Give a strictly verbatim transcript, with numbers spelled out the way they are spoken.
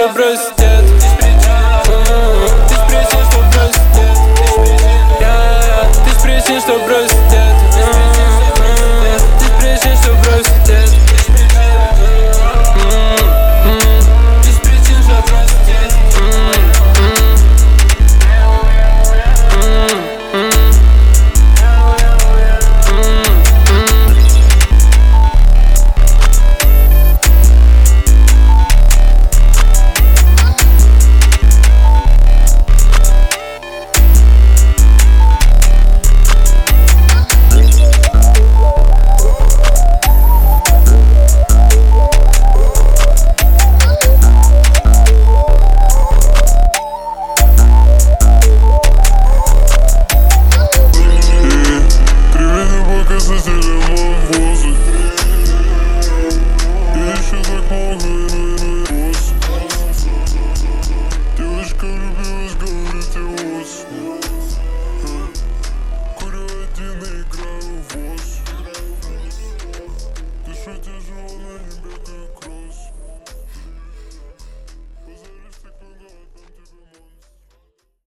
что бросить это. Ты ж причин, что бросить это. Ты ж причин, что бросить это. Ты ж причин, что бросить это. Ты ж причин, что бросить это. Девочка влюбилась, говорит, я ос. Курю один и играю в ос. Ты что, тяжело на небе как